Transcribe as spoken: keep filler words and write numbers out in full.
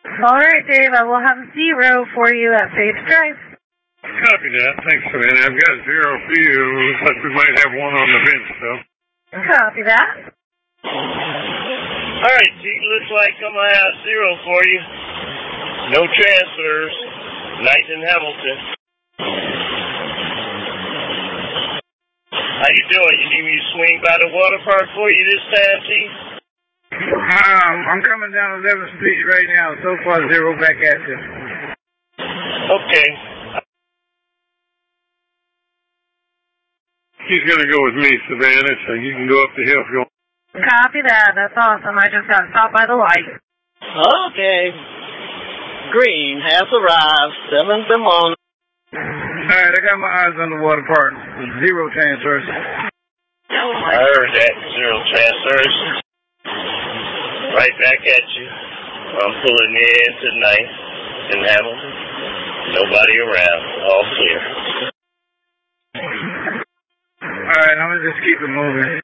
All right, Dave. I will have zero for you at Faith Drive. Copy that. Thanks, Savannah. I've got zero for you. Looks like we might have one on the bench, though. Copy that. All right, Pete. Looks like I'm going to have zero for you. No transfers. Night in Hamilton. How you doing? You need me to swing by the water park for you this time, Chief? Um, I'm coming down eleventh Street right now. So far, zero back at you. Okay. He's going to go with me, Savannah, so you can go up the hill if you want. Copy that. That's awesome. I just got stopped by the light. Okay. Green has arrived. Seventh and long. All right, I got my eyes on the water park. Zero transfers. I heard that. Zero transfers. Right back at you. I'm pulling in tonight in Hamilton. Nobody around. All clear. All right, I'm going to just keep it moving.